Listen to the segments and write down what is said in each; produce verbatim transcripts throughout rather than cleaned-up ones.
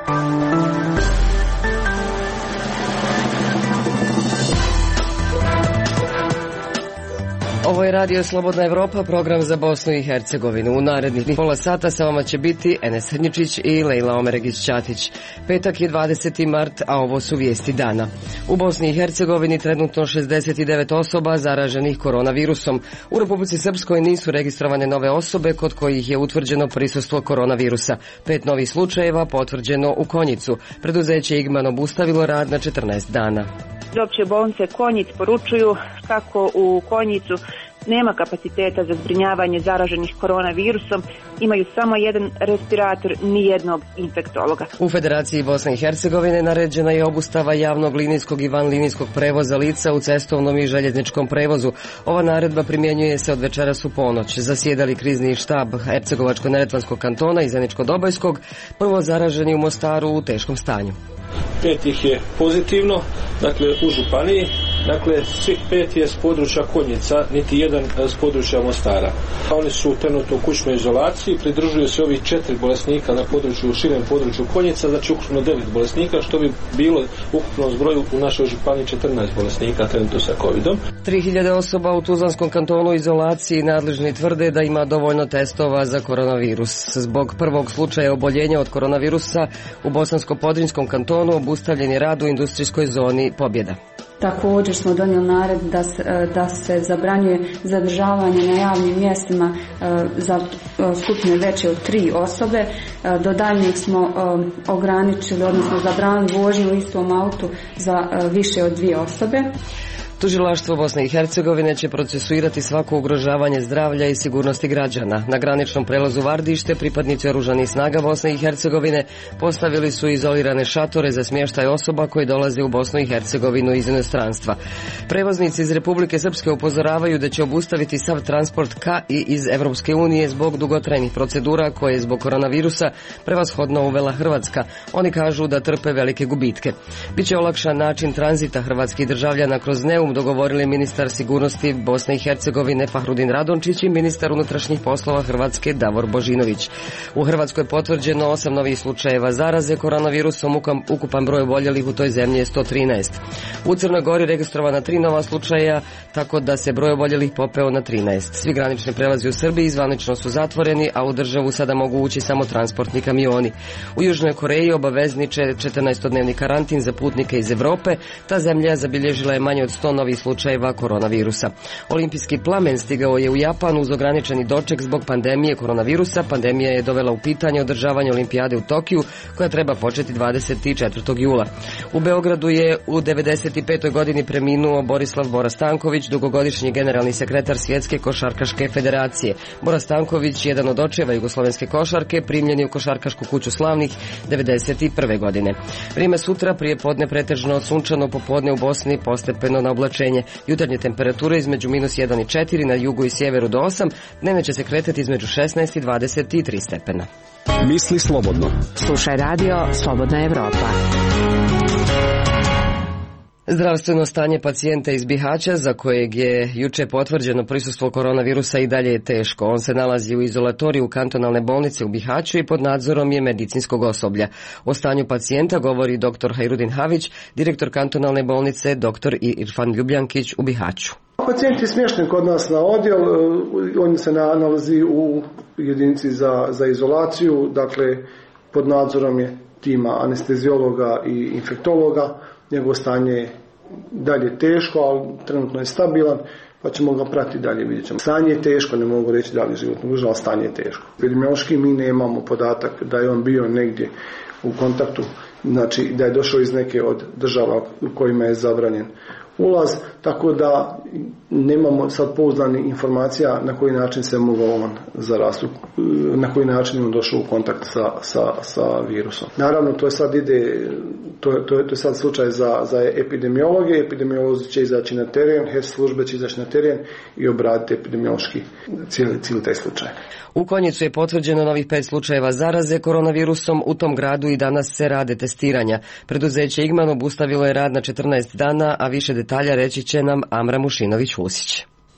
Ovo je Radio Slobodna Evropa, program za Bosnu i Hercegovinu. U narednih pola sata sa vama će biti Enes Hrnjičić i Lejla Omeregić-Ćatić. Petak je dvadeseti mart, a ovo su vijesti dana. U Bosni i Hercegovini trenutno šezdeset devet osoba zaraženih koronavirusom. U Republici Srpskoj nisu registrovane nove osobe kod kojih je utvrđeno prisustvo koronavirusa. Pet novih slučajeva potvrđeno u Konjicu. Preduzeće Igman obustavilo rad na četrnaest dana. Opće bolnice Konjic poručuju kako u Konjicu nema kapaciteta za zbrinjavanje zaraženih koronavirusom, imaju samo jedan respirator, ni jednog infektologa. U Federaciji Bosne i Hercegovine naređena je obustava javnog linijskog i vanlinijskog prevoza lica u cestovnom i željezničkom prevozu. Ova naredba primjenjuje se od večeras u ponoć. Zasjedali krizni štab Hercegovačko-neretvanskog kantona i Zeničko-Dobojskog, prvo zaraženi u Mostaru u teškom stanju. Pet ih je pozitivno, dakle u županiji, dakle svih pet je s područja Konjica, niti jedan s područja Mostara. Oni su trenutno u kućnoj izolaciji, pridružuju se ovih četiri bolesnika na području, u širem području Konjica, znači ukupno devet bolesnika, što bi bilo ukupno zbroju u našoj županiji četrnaest bolesnika trenutno sa covidom. tri hiljade osoba u Tuzlanskom kantonu u izolaciji, nadležni tvrde da ima dovoljno testova za koronavirus. Zbog prvog slučaja oboljenja od koronavirusa u Bosansko-Podrinjskom kantonu obustavljen je rad u industrijskoj zoni Pobjeda. Također smo donijeli naredbu da se, da se zabranjuje zadržavanje na javnim mjestima za skupine veće od tri osobe. Do daljnjeg smo ograničili, odnosno zabranili vožnju u istom autu za više od dvije osobe. Tužilaštvo Bosne i Hercegovine će procesuirati svako ugrožavanje zdravlja i sigurnosti građana. Na graničnom prelazu Vardište pripadnici oružanih snaga Bosne i Hercegovine postavili su izolirane šatore za smještaj osoba koji dolaze u Bosnu i Hercegovinu iz inostranstva. Prevoznici iz Republike Srpske upozoravaju da će obustaviti sav transport ka i iz Evropske unije zbog dugotrajnih procedura koje je zbog koronavirusa prevashodno uvela Hrvatska. Oni kažu da trpe velike gubitke. Biće olakšan način tranzita hrvatskih državljana kroz Neum, dogovorili ministar sigurnosti Bosne i Hercegovine Fahrudin Radončić i ministar unutrašnjih poslova Hrvatske Davor Božinović. U Hrvatskoj je potvrđeno osam novih slučajeva zaraze koronavirusom, ukupan broj oboljelih u toj zemlji je sto trinaest. U Crnoj Gori registrovana tri nova slučaja, tako da se broj oboljelih popeo na trinaest. Svi granični prelazi u Srbiji zvanično su zatvoreni, a u državu sada mogu ući samo transportni kamioni. U Južnoj Koreji obavezni četrnaestodnevni karantin za putnike iz Evrope. Ta zemlja zabilježila je manje od sto novih slučajeva koronavirusa. Olimpijski plamen stigao je u Japan uz ograničeni doček zbog pandemije koronavirusa. Pandemija je dovela u pitanje održavanje olimpijade u Tokiju, koja treba početi dvadeset četvrtog jula. U Beogradu je u devedeset petoj godini preminuo Borislav Bora Stanković, dugogodišnji generalni sekretar Svjetske košarkaške federacije. Bora Stanković, jedan od očeva jugoslovenske košarke, primljen je u Košarkašku kuću slavnih devedeset prve godine. Vrijeme sutra, prije podne pretežno sunčano, popodne u Bosni postepeno na oblačenje. Jutarnje temperature između minus jedan i četiri, na jugu i sjeveru do osam, dnevne će se kretati između šesnaest i dvadeset tri stepena. Misli slobodno. Slušaj Radio Slobodna Evropa. Zdravstveno stanje pacijenta iz Bihaća, za kojeg je juče potvrđeno prisustvo koronavirusa, i dalje je teško. On se nalazi u izolatoriju kantonalne bolnice u Bihaću i pod nadzorom je medicinskog osoblja. O stanju pacijenta govori doktor Hajrudin Havić, direktor kantonalne bolnice doktor Irfan Ljubljankić u Bihaću. Pacijent je smješten kod nas na odjel, on se nalazi u jedinici za, za izolaciju, dakle pod nadzorom je tima anesteziologa i infektologa. Njegovo stanje je dalje teško, ali trenutno je stabilan, pa ćemo ga pratiti dalje, vidjet ćemo. Stanje je teško, ne mogu reći da li je životno ugrožen, ali stanje je teško. Epidemiološki mi nemamo podatak da je on bio negdje u kontaktu, znači da je došao iz neke od država u kojima je zabranjen ulaz, tako da nemamo sad pouzdanih informacija na koji način se mogao on zarasti, na koji način je došao u kontakt sa, sa, sa virusom. Naravno, to je sad ide, to je, to je, to je sad slučaj za, za epidemiologe, epidemiolozi će izaći na teren, H E S službe će izaći na teren i obraditi epidemiološki cijeli, cijeli taj slučaj. U Konjicu je potvrđeno novih pet slučajeva zaraze koronavirusom. U tom gradu i danas se rade testiranja. Preduzeće Igman obustavilo je rad na četrnaest dana, a više detalja reći će nam Amra Mušinović-Husić.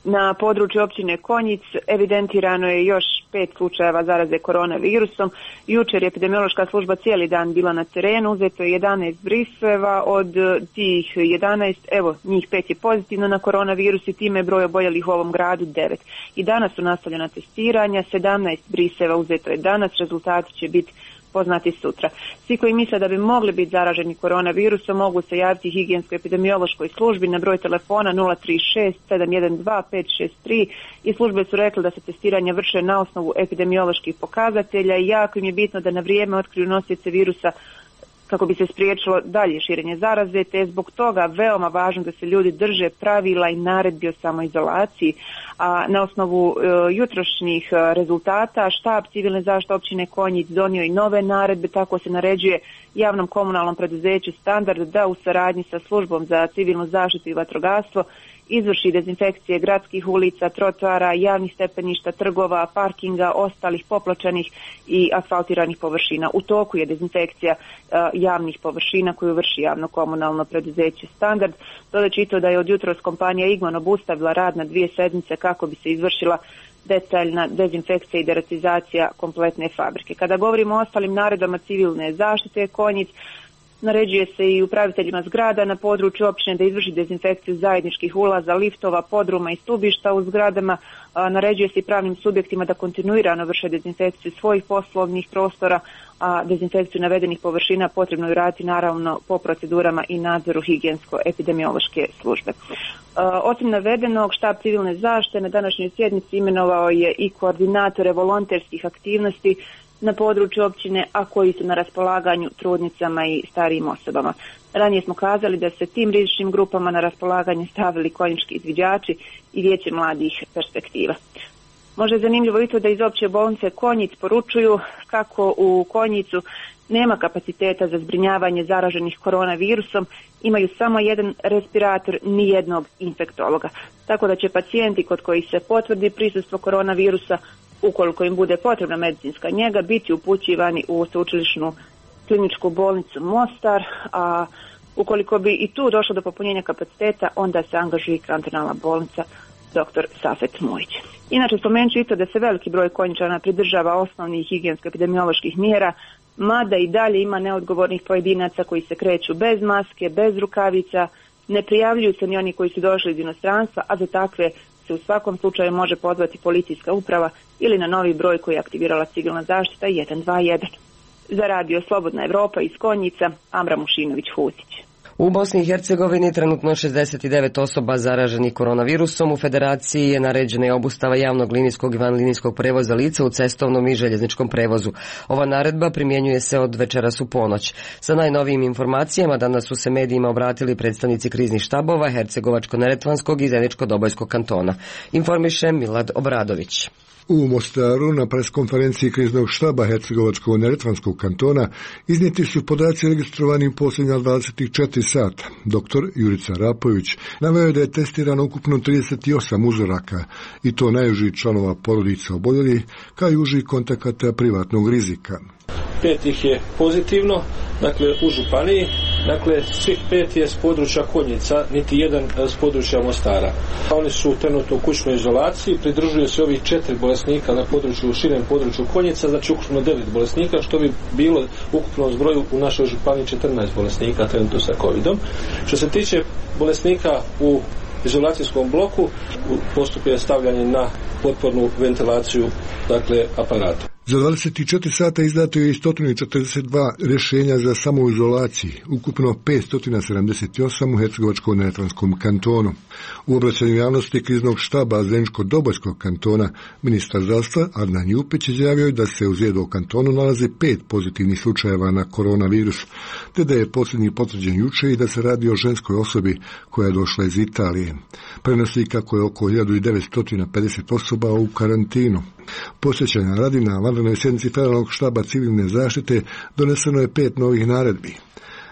Na području općine Konjic evidentirano je još pet slučajeva zaraze koronavirusom. Jučer je epidemiološka služba cijeli dan bila na terenu, uzeto je jedanaest briseva, od tih jedanaest, evo, njih pet je pozitivno na koronavirus i time je broj oboljelih u ovom gradu devet. I danas su nastavljena testiranja, sedamnaest briseva uzeto je danas, rezultati će biti poznati sutra. Svi koji misle da bi mogli biti zaraženi koronavirusom mogu se javiti higijensko-epidemiološkoj službi na broj telefona nula tri šest sedam jedan dva pet šest tri i službe su rekli da se testiranja vrše na osnovu epidemioloških pokazatelja i jako im je bitno da na vrijeme otkriju nosioce virusa kako bi se spriječilo dalje širenje zaraze, te je zbog toga veoma važno da se ljudi drže pravila i naredbi o samoizolaciji. A na osnovu e, jutrošnjih rezultata štab civilne zaštite općine Konjic donio i nove naredbe, tako se naređuje javnom komunalnom preduzeću Standard da u saradnji sa službom za civilnu zaštitu i vatrogastvo izvrši dezinfekcije gradskih ulica, trotoara, javnih stepeništa, trgova, parkinga, ostalih popločanih i asfaltiranih površina. U toku je dezinfekcija uh, javnih površina koju vrši javno komunalno preduzeće Standard. Dodaći to da je od jutros kompanija Igman obustavila rad na dvije sedmice kako bi se izvršila detaljna dezinfekcija i deratizacija kompletne fabrike. Kada govorimo o ostalim naredbama civilne zaštite Konjic, naređuje se i upraviteljima zgrada na području općine da izvrši dezinfekciju zajedničkih ulaza, liftova, podruma i stubišta u zgradama. Naređuje se i pravnim subjektima da kontinuirano vrše dezinfekciju svojih poslovnih prostora, a dezinfekciju navedenih površina potrebno je raditi naravno po procedurama i nadzoru higijensko-epidemiološke službe. Osim navedenog, štab civilne zaštite na današnjoj sjednici imenovao je i koordinatore volonterskih aktivnosti na području općine, a koji su na raspolaganju trudnicama i starijim osobama. Ranije smo kazali da se tim rizičnim grupama na raspolaganje stavili konjički izviđači i vijeće mladih perspektiva. Možda je zanimljivo i to da iz opće bolnice Konjic poručuju kako u Konjicu nema kapaciteta za zbrinjavanje zaraženih koronavirusom, imaju samo jedan respirator, ni jednog infektologa. Tako da će pacijenti kod kojih se potvrdi prisustvo koronavirusa, ukoliko im bude potrebna medicinska njega, biti upućivani u sveučilišnu kliničku bolnicu Mostar, a ukoliko bi i tu došlo do popunjenja kapaciteta, onda se angažuje kantonalna bolnica doktor Safet Mujić. Inače, spomenut ću i to da se veliki broj Konjičana pridržava osnovnih higijensko-epidemioloških mjera, mada i dalje ima neodgovornih pojedinaca koji se kreću bez maske, bez rukavica, ne prijavljuju se ni oni koji su došli iz inostranstva, a za takve se u svakom slučaju može pozvati policijska uprava ili na novi broj koji je aktivirala civilna zaštita jedan dva jedan. Za radio Slobodna Evropa iz Konjica, Amra Mušinović-Husić. U Bosni i Hercegovini trenutno šezdeset devet osoba zaraženih koronavirusom. U federaciji je naređena i obustava javnog linijskog i vanlinijskog prevoza lica u cestovnom i željezničkom prevozu. Ova naredba primjenjuje se od večeras u ponoć. Sa najnovijim informacijama danas su se medijima obratili predstavnici kriznih štabova Hercegovačko-neretvanskog i Zeničko-Dobojskog kantona. Informiše Milad Obradović. U Mostaru na preskonferenciji kriznog štaba Hercegovačko-neretvanskog kantona iznijeti su podaci registrovani u posljednja dvadeset četiri sata. Doktor Jurica Rapović naveo je da je testirano ukupno trideset osam uzoraka, i to najužih članova porodica oboljelih, kao i užih kontakata privatnog rizika. Pet ih je pozitivno, dakle u županiji, dakle svih pet je s područja Konjica, niti jedan s područja Mostara. Oni su trenutno u kućnoj izolaciji, pridružuju se ovih četiri bolesnika na području, u širem području Konjica, znači ukupno devet bolesnika, što bi bilo ukupno zbroju u našoj županiji četrnaest bolesnika trenutno sa covidom. Što se tiče bolesnika u izolacijskom bloku, postup je stavljanje na potpornu ventilaciju, dakle aparata. Za dvadeset četiri sata izdato je i sto četrdeset dva rješenja za samoizolaciju, ukupno petsto sedamdeset osam u Hercegovačko-neretvanskom kantonu. U obraćanju javnosti kriznog štaba Zeničko-Dobojskog kantona ministar zdravstva Adnan Jupić izjavio da se u Zjedov kantonu nalazi pet pozitivnih slučajeva na koronavirus, te da je posljednji potvrđen juče i da se radi o ženskoj osobi koja je došla iz Italije. Prenosi kako je oko hiljadu devetsto pedeset osoba u karantinu. Posjećanja radi na vanrednoj sjednici federalnog štaba civilne zaštite doneseno je pet novih naredbi.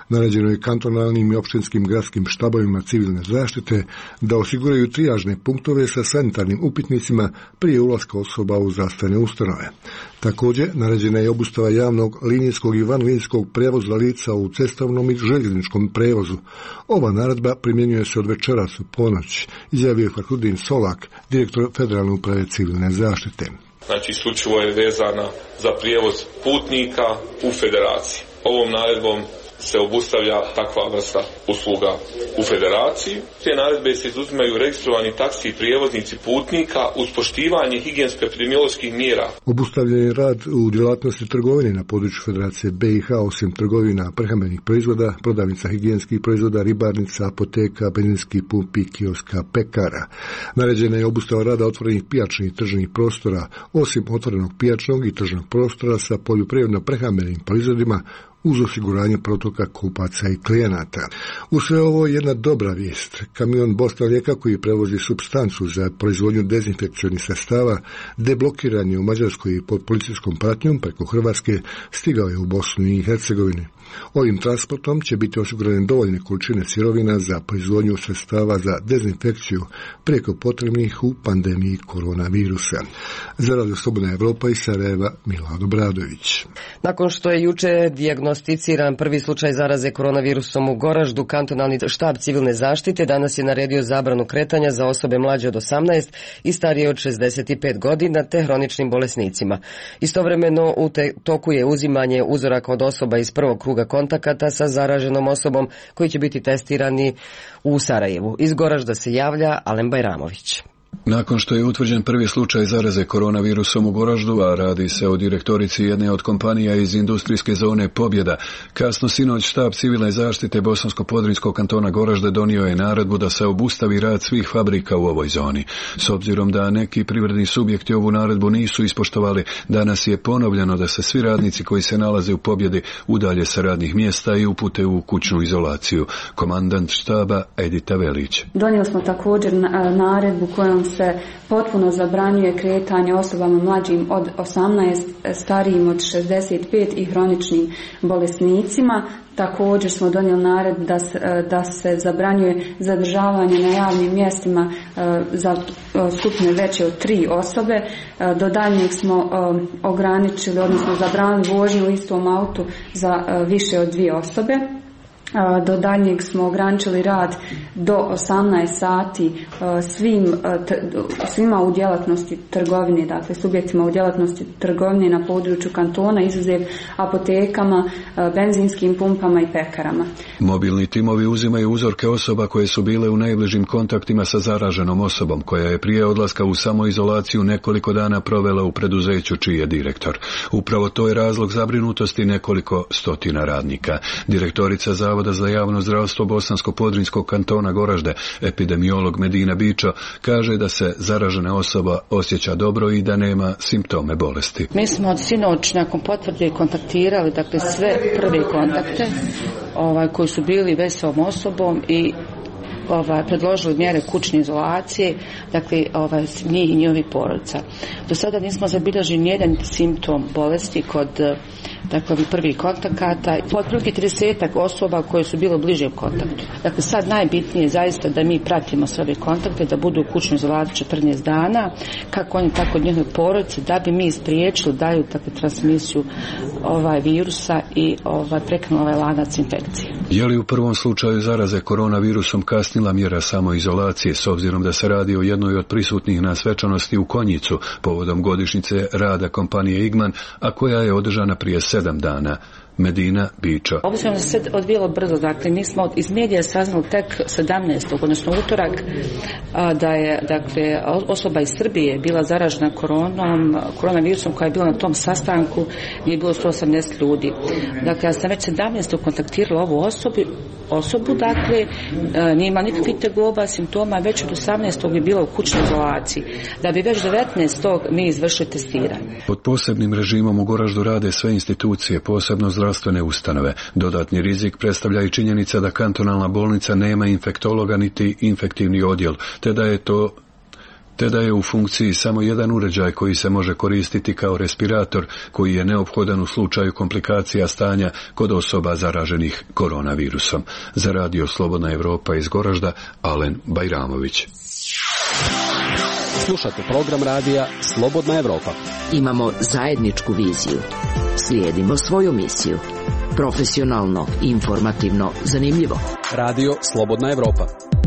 Naređeno je kantonalnim i opštinskim gradskim štabovima civilne zaštite da osiguraju trijažne punktove sa sanitarnim upitnicima prije ulaska osoba u zdravstvene ustanove. Također, naređena je obustava javnog linijskog i vanlinijskog prevoza lica u cestovnom i željezničkom prevozu. Ova naredba primjenjuje se od večeras u ponoć, izjavio je Fahrudin Solak, direktor Federalne uprave civilne zaštite. Znači, isključivo je vezana za prijevoz putnika u federaciji. Ovom naredbom se obustavlja takva vrsta usluga u federaciji. Te naredbe se izuzimaju registrovani taksi prijevoznici putnika uz poštivanje higijensko-epidemioloških mjera. Obustavljen je rad u djelatnosti trgovine na području Federacije B i H, osim trgovina prehrambenih proizvoda, prodavnica higijenskih proizvoda, ribarnica, apoteka, benzinskih pumpi, kioska, pekara. Naređena je obustava rada otvorenih pijačnih i tržnih prostora, osim otvorenog pijačnog i tržnog prostora sa poljoprivredno-prehrambenim proizvodima, uz osiguranje protoka kupaca i klijenata. U sve ovo je jedna dobra vijest. Kamion Bosna lijeka koji prevozi supstancu za proizvodnju dezinfekcionih sredstava deblokiran je u Mađarskoj i pod policijskom pratnjom preko Hrvatske stigao je u Bosnu i Hercegovinu. Ovim transportom će biti osigurane dovoljne količine sirovina za proizvodnju sredstava za dezinfekciju preko potrebnih u pandemiji koronavirusa. Za Radio Slobodna Evropa iz Sarajeva, Milad Obradović. Nakon što je juče dijagnosticiran prvi slučaj zaraze koronavirusom u Goraždu, kantonalni štab civilne zaštite danas je naredio zabranu kretanja za osobe mlađe od osamnaest i starije od šezdeset pet godina te hroničnim bolesnicima. Istovremeno u te, toku je uzimanje uzoraka od osoba iz prvog kruga kontakata sa zaraženom osobom koji će biti testirani u Sarajevu. Iz Goražda se javlja Alen Bajramović. Nakon što je utvrđen prvi slučaj zaraze koronavirusom u Goraždu, a radi se o direktorici jedne od kompanija iz industrijske zone Pobjeda, kasno sinoć štab civilne zaštite Bosansko-Podrinjskog kantona Goražde donio je naredbu da se obustavi rad svih fabrika u ovoj zoni. S obzirom da neki privredni subjekti ovu naredbu nisu ispoštovali, danas je ponovljeno da se svi radnici koji se nalaze u Pobjedi udalje sa radnih mjesta i upute u kućnu izolaciju. Komandant štaba Edita Velić. Donijeli smo također naredbu kojom se potpuno zabranjuje kretanje osobama mlađim od osamnaest, starijim od šezdeset pet i hroničnim bolesnicima. Također smo donijeli naredbu da se, da se zabranjuje zadržavanje na javnim mjestima za skupine veće od tri osobe. Do daljnjeg smo ograničili, odnosno zabranili vožnju u istom autu za više od dvije osobe. Do daljnjeg smo ograničili rad do osamnaest sati svim, svima u djelatnosti trgovine, dakle subjektima u djelatnosti trgovine na području kantona, izuzev apotekama, benzinskim pumpama i pekarama. Mobilni timovi uzimaju uzorke osoba koje su bile u najbližim kontaktima sa zaraženom osobom, koja je prije odlaska u samoizolaciju nekoliko dana provela u preduzeću čiji je direktor. Upravo to je razlog zabrinutosti nekoliko stotina radnika. Direktorica Zavoda za javno zdravstvo Bosansko-Podrinjskog kantona Goražde, epidemiolog Medina Bičo, kaže da se zaražena osoba osjeća dobro i da nema simptome bolesti. Mi smo od sinoć nakon potvrde kontaktirali dakle sve prve kontakte ovaj, koji su bili već s ovom osobom i Ovaj, predložili mjere kućne izolacije, dakle ovaj, njih i njihovih porodica. Do sada nismo zabilježili nijedan simptom bolesti kod dakle ovih prvih kontakata, otprilike tridesetak osoba koje su bile u bližem kontaktu. Dakle sad najbitnije je zaista da mi pratimo sve ove kontakte, da budu u kućnoj izolaciji četrnaest dana, kako oni tako od njihove porodice, da bi mi spriječili daju dakle transmisiju ovaj virusa i ovaj prekinuli ovaj lanac infekcije. Je li u prvom slučaju zaraze koronavirusom kasnila mjera samoizolacije s obzirom da se radi o jednoj od prisutnih na svečanosti u Konjicu povodom godišnjice rada kompanije Igman, a koja je održana prije sedam dana? Medina Bičo. Obzirom da se odvijelo brzo, dakle mi smo iz medija saznali tek sedamnaestog odnosno utorak, da je dakle osoba iz Srbije bila zaražena koronom, koronavirusom koja je bila na tom sastanku gdje je bilo sto osamdeset ljudi. Dakle, ja sam već sedamnaestog kontaktirala ovu osobu, osobu dakle, nije imala nikakvih tegoba, simptoma, već od osamnaestog je bila u kućnoj izolaciji, da bi već devetnaestog mi izvršili testiranje. Pod posebnim režimom u Goraždu rade sve institucije, posebno zdravstvene ustanove. Dodatni rizik predstavlja i činjenica da kantonalna bolnica nema infektologa niti infektivni odjel, te da je to te da je u funkciji samo jedan uređaj koji se može koristiti kao respirator, koji je neophodan u slučaju komplikacija stanja kod osoba zaraženih koronavirusom. Za radio Slobodna Evropa iz Goražda, Alen Bajramović. Slušate program radija Slobodna Evropa. Imamo zajedničku viziju. Slijedimo svoju misiju. Profesionalno, informativno, zanimljivo. Radio Slobodna Evropa.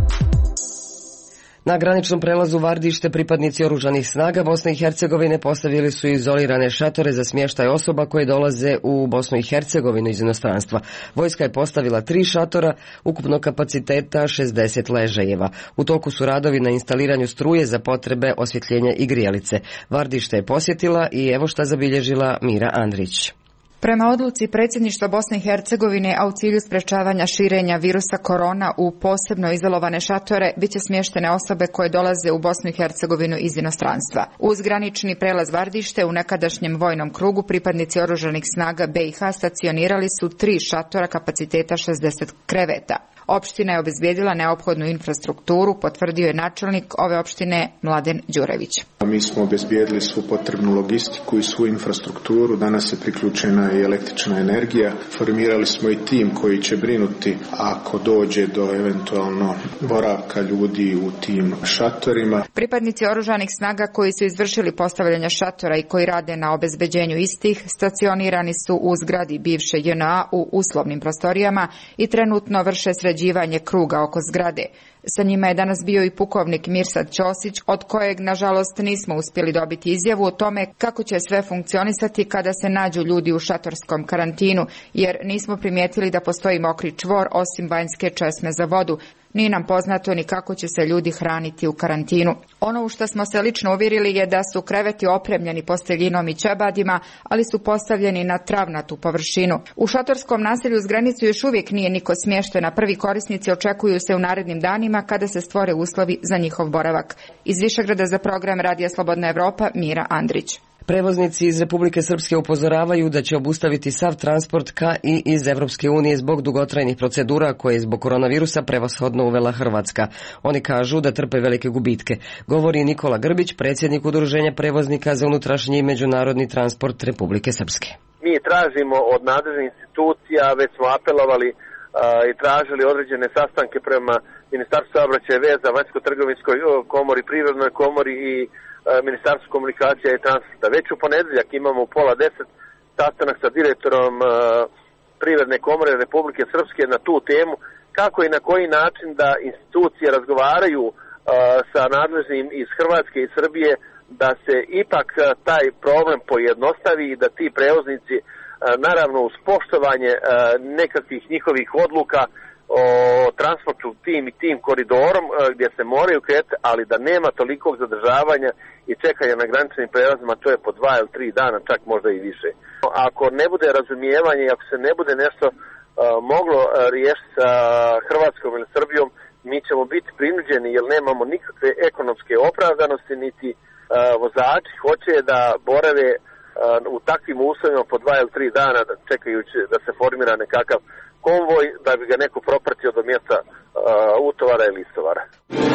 Na graničnom prelazu Vardište pripadnici oružanih snaga Bosne i Hercegovine postavili su izolirane šatore za smještaj osoba koje dolaze u Bosnu i Hercegovinu iz inostranstva. Vojska je postavila tri šatora, ukupnog kapaciteta šezdeset ležajeva. U toku su radovi na instaliranju struje za potrebe osvjetljenja i grijalice. Vardište je posjetila i evo šta zabilježila Mira Andrić. Prema odluci predsjedništva Bosne i Hercegovine, a u cilju sprečavanja širenja virusa korona u posebno izolovane šatore, bit će smještene osobe koje dolaze u Bosnu i Hercegovinu iz inostranstva. Uz granični prelaz Vardište u nekadašnjem vojnom krugu pripadnici oružanih snaga B i H stacionirali su tri šatora kapaciteta šezdeset kreveta. Opština je obezbijedila neophodnu infrastrukturu, potvrdio je načelnik ove opštine Mladen Đurević. Mi smo obezbijedili svu potrebnu logistiku i svu infrastrukturu, danas je priključena i električna energija. Formirali smo i tim koji će brinuti ako dođe do eventualno boravka ljudi u tim šatorima. Pripadnici oružanih snaga koji su izvršili postavljanje šatora i koji rade na obezbeđenju istih stacionirani su u zgradi bivše J N A u uslovnim prostorijama i trenutno vrše sređivanje kruga oko zgrade. Sa njima je danas bio i pukovnik Mirsad Ćosić, od kojeg, nažalost, nismo uspjeli dobiti izjavu o tome kako će sve funkcionisati kada se nađu ljudi u šatorskom karantinu, jer nismo primijetili da postoji mokri čvor osim vanjske česme za vodu. Nije nam poznato ni kako će se ljudi hraniti u karantinu. Ono u što smo se lično uvjerili je da su kreveti opremljeni posteljinom i ćebadima, ali su postavljeni na travnatu površinu. U šatorskom naselju uz granicu još uvijek nije niko smješten, a prvi korisnici očekuju se u narednim danima kada se stvore uslovi za njihov boravak. Iz Višegrada za program Radija Slobodna Evropa, Mira Andrić. Prevoznici iz Republike Srpske upozoravaju da će obustaviti sav transport ka i iz Evropske unije zbog dugotrajnih procedura koje je zbog koronavirusa prevashodno uvela Hrvatska. Oni kažu da trpe velike gubitke. Govori Nikola Grbić, predsjednik Udruženja prevoznika za unutrašnji i međunarodni transport Republike Srpske. Mi tražimo od nadležnih institucija, već smo apelovali uh, i tražili određene sastanke prema Ministarstvu saobraćaja i veza, Vanjsko-trgovinskoj komori, Privrednoj komori i Ministarstvo komunikacija i transporta. Već u ponedjeljak imamo u pola deset sastanak sa direktorom uh, Privredne komore Republike Srpske na tu temu, kako i na koji način da institucije razgovaraju uh, sa nadležnim iz Hrvatske i Srbije, da se ipak uh, taj problem pojednostavi i da ti prevoznici, uh, naravno uz poštovanje uh, nekakvih njihovih odluka o transportu tim i tim koridorom gdje se moraju kretati, ali da nema tolikog zadržavanja i čekanja na graničnim prelazima, to je po dva ili tri dana, čak možda i više. Ako ne bude razumijevanje i ako se ne bude nešto uh, moglo uh, riješiti sa Hrvatskom ili Srbijom, mi ćemo biti prinuđeni jer nemamo nikakve ekonomske opravdanosti, niti uh, vozači hoće da borave uh, u takvim uslovima po dva ili tri dana čekajući da se formira nekakav konvoj da bi ga neko propratio do mjesta uh, utovara ili istovara.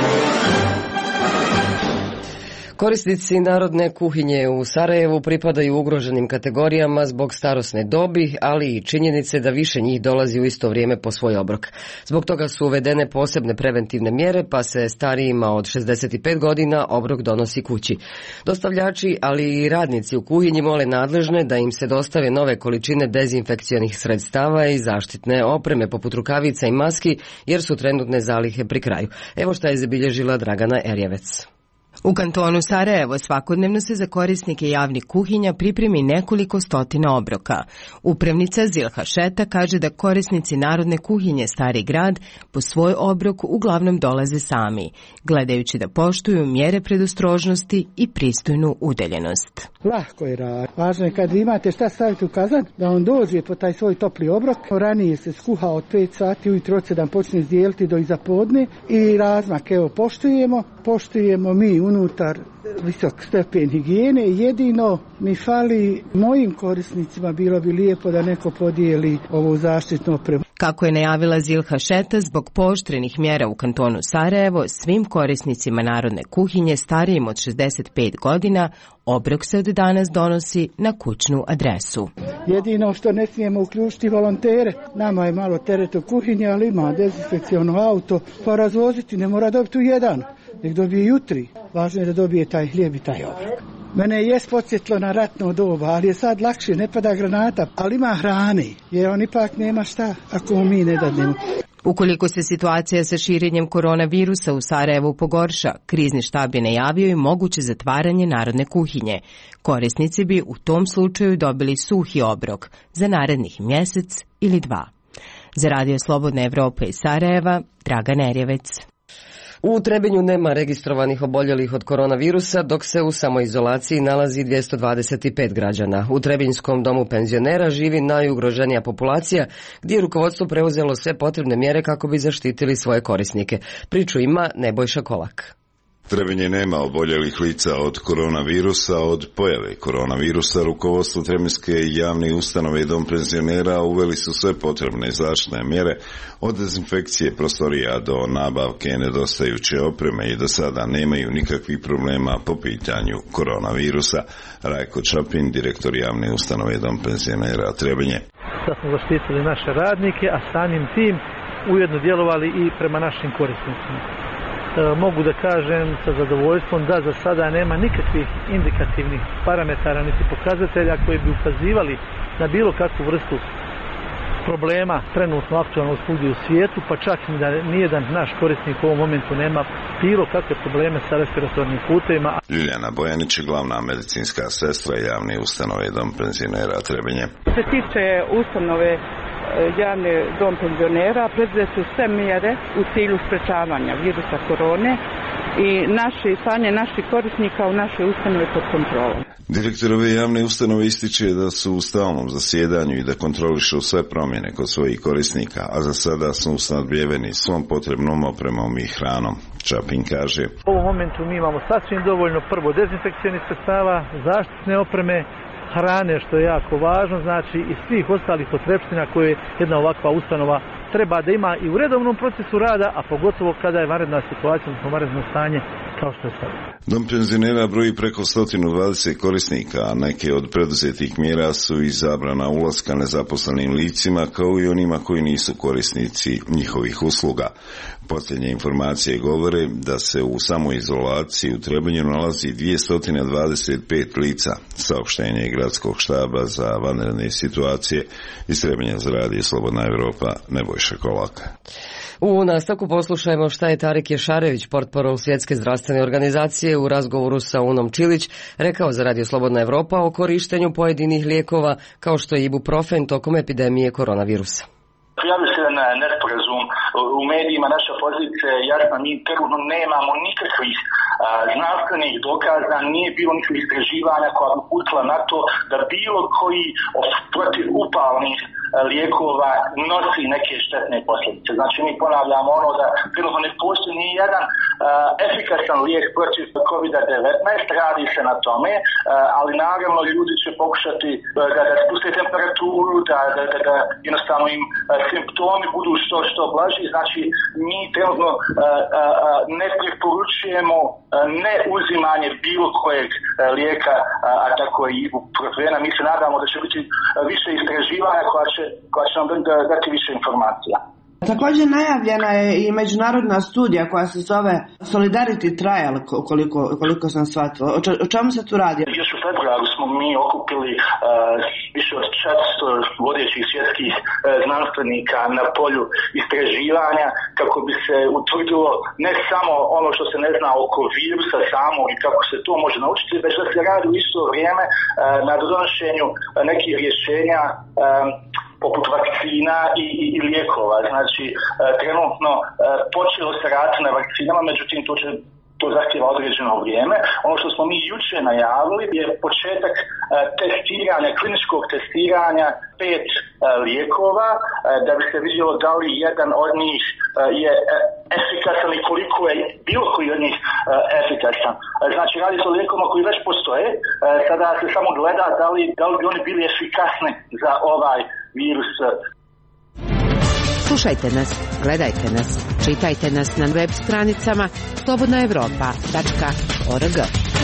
Korisnici narodne kuhinje u Sarajevu pripadaju ugroženim kategorijama zbog starosne dobi, ali i činjenice da više njih dolazi u isto vrijeme po svoj obrok. Zbog toga su uvedene posebne preventivne mjere, pa se starijima od šezdeset pet godina obrok donosi kući. Dostavljači, ali i radnici u kuhinji mole nadležne da im se dostave nove količine dezinfekcionih sredstava i zaštitne opreme poput rukavica i maski, jer su trenutne zalihe pri kraju. Evo šta je zabilježila Dragana Erjevec. U kantonu Sarajevo svakodnevno se za korisnike javnih kuhinja pripremi nekoliko stotina obroka. Upravnica Zilha Šeta kaže da korisnici narodne kuhinje Stari grad po svoj obrok uglavnom dolaze sami, gledajući da poštuju mjere predostrožnosti i pristojnu udaljenost. Lahko je rad. Važno je kad imate šta staviti u kazan, da on dođe po taj svoj topli obrok. Ranije se skuha od pet sati, ujutro od sedam počne izdijeliti do iza podne i razmak, evo, poštujemo, poštujemo mi unutar visok stepen higijene. Jedino mi fali mojim korisnicima, bilo bi lijepo da neko podijeli ovu zaštitnu opremu. Kako je najavila Zilha Šeta, zbog pooštrenih mjera u kantonu Sarajevo, svim korisnicima narodne kuhinje starijim od šezdeset pet godina obrok se od danas donosi na kućnu adresu. Jedino što ne smijemo uključiti volontere, nama je malo teret u kuhinji, ali ima dezinfekciono auto, pa razvoziti ne mora dobiti u jedan, nek dobije jutri. Važno je da dobije taj hlijeb i taj obrok. Mene je podsjetilo na ratno doba, ali je sad lakše, ne pada granata, ali ima hrane, jer on ipak nema šta ako mu mi ne dadnemo. Ukoliko se situacija sa širenjem koronavirusa u Sarajevu pogorša, krizni štab je najavio i moguće zatvaranje narodne kuhinje. Korisnici bi u tom slučaju dobili suhi obrok za narednih mjesec ili dva. Za Radio Slobodna Evropa iz Sarajeva, Draga Nerjevec. U Trebinju nema registrovanih oboljelih od koronavirusa, dok se u samoizolaciji nalazi dvjesto dvadeset pet građana. U Trebinjskom domu penzionera živi najugroženija populacija, gdje je rukovodstvo preuzelo sve potrebne mjere kako bi zaštitili svoje korisnike. Priču ima Nebojša Kolak. Trebinje nema oboljelih lica od koronavirusa. Od pojave koronavirusa rukovodstvo Trebinjske javne ustanove i dom penzionera uveli su sve potrebne zaštitne mjere, od dezinfekcije prostorija do nabavke nedostajuće opreme, i do sada nemaju nikakvih problema po pitanju koronavirusa. Rajko Čapin, direktor javne ustanove i dom penzionera Trebinje. Da smo zaštitili naše radnike, a samim tim ujedno djelovali i prema našim korisnicima. Mogu da kažem sa zadovoljstvom da za sada nema nikakvih indikativnih parametara niti pokazatelja koji bi ukazivali na bilo kakvu vrstu problema trenutno aktualno svugdje u svijetu, pa čak i da nijedan naš korisnik u ovom momentu nema bilo kakve probleme sa respiratornim putevima. Ljiljana Bojanić je glavna medicinska sestra javne ustanove i dom penzionera Trebinje. Što se tiče ustanove javni dom penzionera, preduzete su sve mjere u cilju sprečavanja virusa korone i naše stanje naših korisnika u našoj ustanovi pod kontrolom. Direktor ove javne ustanove ističe da su u stalnom zasjedanju i da kontrolišu sve promjene kod svojih korisnika, a za sada su snadbijeveni svom potrebnom opremom i hranom. Čapin kaže: U ovom momentu mi imamo sasvim dovoljno prvo dezinfekcionih sredstava, zaštitne opreme, hrane, što je jako važno, znači i svih ostalih potrepština koje jedna ovakva ustanova treba da ima i u redovnom procesu rada, a pogotovo kada je vanredna situacija, odnosno vanredno stanje kao što je sada. Dom penzionera broji preko sto dvadeset korisnika, a neke od preduzetih mjera su i zabrana ulaska nezaposlenim licima, kao i onima koji nisu korisnici njihovih usluga. Posljednje informacije govore da se u samoizolaciji u Trebinju nalazi dvjesto dvadeset pet lica. Saopštenje je gradskog štaba za vanredne situacije iz Trebinja za Radio Slobodna Evropa, Nebojša Kolak. U nastavku poslušajmo šta je Tarik Ješarević, portparol Svjetske zdravstvene organizacije, u razgovoru sa Unom Čilić rekao za Radio Slobodna Evropa o korištenju pojedinih lijekova kao što je ibuprofen tokom epidemije koronavirusa. Prijavio se na nesporazum u medijima, naša pozicija je jasna, mi trenutno nemamo nikakvih a, znanstvenih dokaza, nije bilo nikakvih istraživanja koja bi uputila na to da bilo koji od protiv upalnih lijekova nosi neke štetne posljedice. Znači mi ponavljamo ono da trenutno ne postoji ni jedan a, efikasan lijek protiv kovid devetnaest, radi se na tome, a, ali naravno ljudi će pokušati da, da spuste temperaturu, da, da, da, da jednostavno im simptomi budu što što blaži. Znači mi trenutno a, a, ne preporučujemo ne uzimanje bilo kojeg lijeka, a, a tako i ibuprofena. Mi se nadamo da će biti više istraživanja koja će, koja će nam dati više informacija. Također najavljena je i međunarodna studija koja se zove Solidarity Trial, koliko, koliko sam shvatila. O, o čemu se tu radi? Još u februaru smo mi okupili uh, više od četiristo vodećih svjetskih uh, znanstvenika na polju istraživanja kako bi se utvrdilo ne samo ono što se ne zna oko virusa samog i kako se to može naučiti, već da se radi u isto vrijeme uh, na donošenju uh, nekih rješenja um, poput vakcina i, i, i lijekova. Znači, e, trenutno e, počelo se raditi na vakcinama, međutim to će to zahtjeva određeno vrijeme. Ono što smo mi jučer najavili je početak e, testiranja, kliničkog testiranja pet e, lijekova, e, da bi se vidjelo da li jedan od njih e, je efikasan i koliko je bilo koji od njih e, efikasan. E, znači, radi se o lijekovima koji već postoje, e, sada se samo gleda da li, da li bi oni bili efikasni za ovaj virus. Slušajte nas, gledajte nas, čitajte nas na web stranicama slobodna evropa tačka org.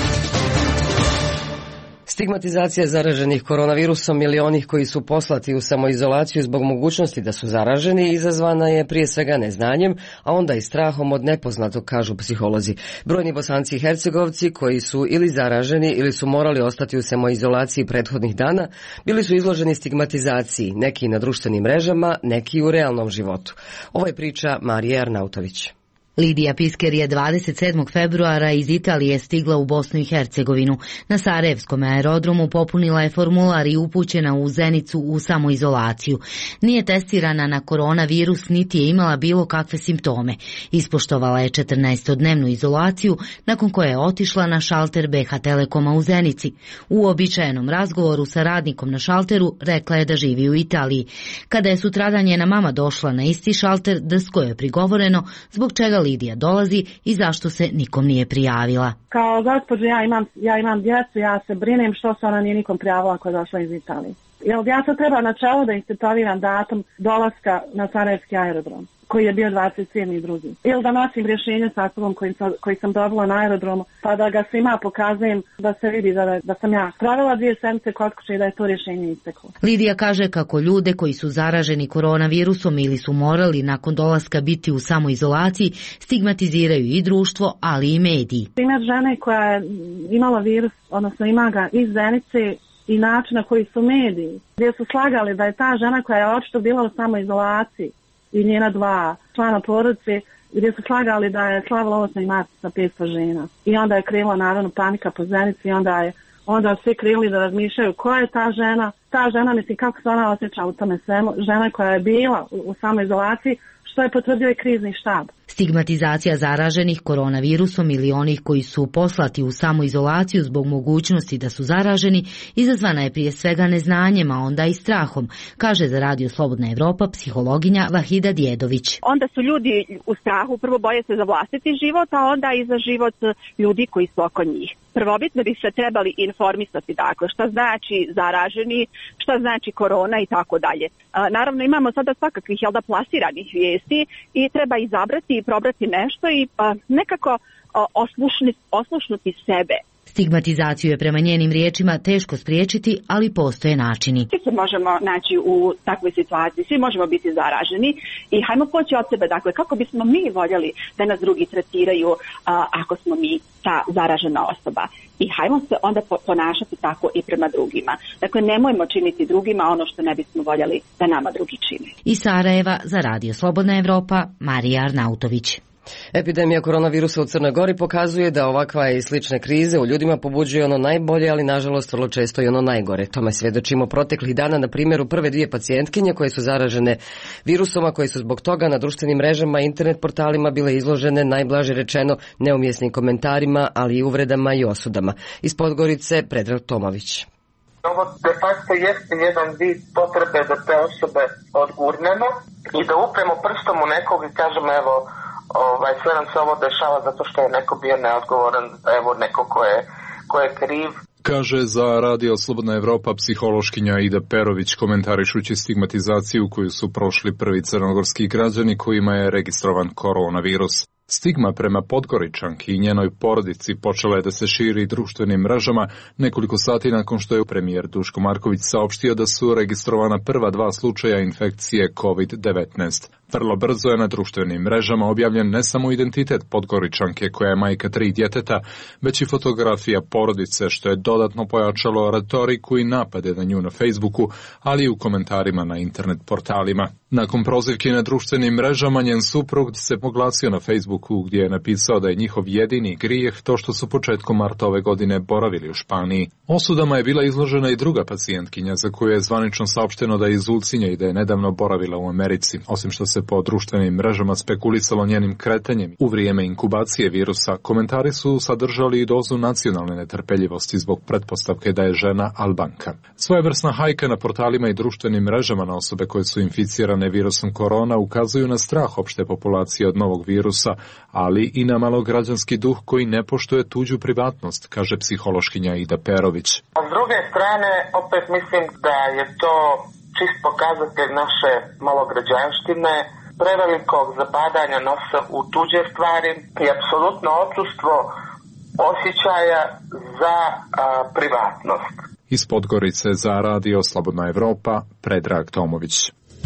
Stigmatizacija zaraženih koronavirusom ili onih koji su poslati u samoizolaciju zbog mogućnosti da su zaraženi izazvana je prije svega neznanjem, a onda i strahom od nepoznatog, kažu psiholozi. Brojni Bosanci i Hercegovci koji su ili zaraženi ili su morali ostati u samoizolaciji prethodnih dana, bili su izloženi stigmatizaciji, neki na društvenim mrežama, neki u realnom životu. Ovo je priča Marije Arnautović. Lidija Pisker je dvadeset sedmog februara iz Italije stigla u Bosnu i Hercegovinu. Na Sarajevskom aerodromu popunila je formular i upućena u Zenicu u samoizolaciju. Nije testirana na koronavirus, niti je imala bilo kakve simptome. Ispoštovala je četrnaestodnevnu izolaciju, nakon koje je otišla na šalter B H Telekoma u Zenici. U običajenom razgovoru sa radnikom na šalteru rekla je da živi u Italiji. Kada je sutradan njena mama došla na isti šalter, drsko je prigovoreno zbog čega Lidija dolazi i zašto se nikom nije prijavila. Kao gospođo, ja imam, ja imam djecu, ja se brinem što se ona nije nikom prijavila koja je došla iz Italije. Jel ja sad treba na čelu da istetoviram datum dolaska na Sarajevski aerodrom, koji je bio dvadeset sedmi drugi Ili da nosim rješenje sa sobom koji sam, koji sam dobila na aerodromu, pa da ga svima pokazujem da se vidi da, da sam ja provela dvije sedmice kod kuće i da je to rješenje isteklo. Lidija kaže kako ljude koji su zaraženi koronavirusom ili su morali nakon dolaska biti u samoizolaciji stigmatiziraju i društvo, ali i mediji. Primjer žene koja je imala virus, odnosno ima ga iz Zenice, i način na koji su mediji, gdje su slagali da je ta žena koja je očito bila u samoizolaciji i njena dva člana porodice, gdje su slagali da je slavila osam marta sa petsto žena. I onda je krenula naravno panika po Zenici i onda je onda svi krenuli da razmišljaju ko je ta žena. Ta žena, mislim, kako se ona osjeća u tome svemu, žena koja je bila u, u samoizolaciji, što je potvrdio i krizni štab. Stigmatizacija zaraženih koronavirusom ili onih koji su poslati u samoizolaciju zbog mogućnosti da su zaraženi izazvana je prije svega neznanjem, a onda i strahom, kaže za Radio Slobodna Evropa psihologinja Vahida Djedović. Onda su ljudi u strahu, prvo boje se za vlastiti život, a onda i za život ljudi koji su oko njih. Prvobitno bi se trebali informisati, dakle, šta znači zaraženi, šta znači korona i tako dalje. Naravno, imamo sada svakakvih, jel da, plasiranih vijesti i treba izabrati i probrati nešto i a, nekako a, oslušni, oslušnuti sebe. Stigmatizaciju je prema njenim riječima teško spriječiti, ali postoje načini. Svi se možemo naći u takvoj situaciji, svi možemo biti zaraženi i hajmo poći od sebe, dakle, kako bismo mi voljeli da nas drugi tretiraju a, ako smo mi ta zaražena osoba. I hajmo se onda ponašati tako i prema drugima. Dakle, nemojmo činiti drugima ono što ne bismo voljeli da nama drugi čine. Iz Sarajeva za Radio Slobodna Evropa, Marija Arnautović. Epidemija koronavirusa u Crnoj Gori pokazuje da ovakva i slične krize u ljudima pobuđuju ono najbolje, ali nažalost vrlo često i ono najgore. Tome svjedočimo proteklih dana na primjeru prve dvije pacijentkinje koje su zaražene virusom, a koje su zbog toga na društvenim mrežama i internet portalima bile izložene, najblaže rečeno, neumjesnim komentarima, ali i uvredama i osudama. Iz Podgorice, Predrag Tomović. Ovo de facto jeste jedan vid potrebe da te osobe odgurnemo i da upremo prstom u nekog i kažemo evo, ovaj, sve nam se ovo dešava zato što je neko bio neodgovoran, evo neko ko je, ko je kriv. Kaže za Radio Slobodna Evropa psihološkinja Ida Perović komentarišući stigmatizaciju koju su prošli prvi crnogorski građani kojima je registrovan koronavirus. Stigma prema Podgoričanki i njenoj porodici počela je da se širi društvenim mrežama nekoliko sati nakon što je premijer Duško Marković saopštio da su registrovana prva dva slučaja infekcije kovid devetnaest. Vrlo brzo je na društvenim mrežama objavljen ne samo identitet Podgoričanke koja je majka tri djeteta, već i fotografija porodice što je dodatno pojačalo retoriku i napade na nju na Facebooku, ali i u komentarima na internet portalima. Nakon prozivke na društvenim mrežama njen suprug se oglasio na Facebooku gdje je napisao da je njihov jedini grijeh to što su početkom marta ove godine boravili u Španiji. Osudama je bila izložena i druga pacijentkinja za koju je zvanično saopšteno da je iz Ulcinja i da je nedavno boravila u Americi, osim što se po društvenim mrežama spekulisalo njenim kretanjem. U vrijeme inkubacije virusa komentari su sadržali i dozu nacionalne netrpeljivosti zbog pretpostavke da je žena Albanka. Svojevrsna hajka na portalima i društvenim mrežama na osobe koje su inficirane virusom korona ukazuju na strah opšte populacije od novog virusa, ali i na malograđanski duh koji ne poštuje tuđu privatnost, kaže psihološkinja Ida Perović. A s druge strane, opet mislim da je to čist pokazatelj naše malograđanštine, prevelikog zapadanja nosa u tuđe stvari i apsolutno odsustvo osjećaja za a, privatnost. Iz Podgorice za Radio Slobodna Evropa, Predrag Tomović.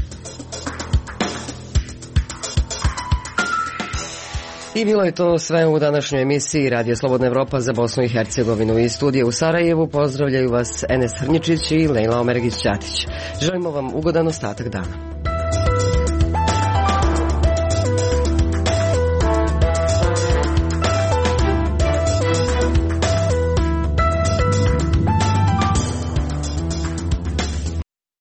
I bilo je to sve u današnjoj emisiji Radio Slobodna Evropa za Bosnu i Hercegovinu. Iz studije u Sarajevu pozdravljaju vas Enes Hrnjičić i Lejla Omergić-Ćatić. Želimo vam ugodan ostatak dana.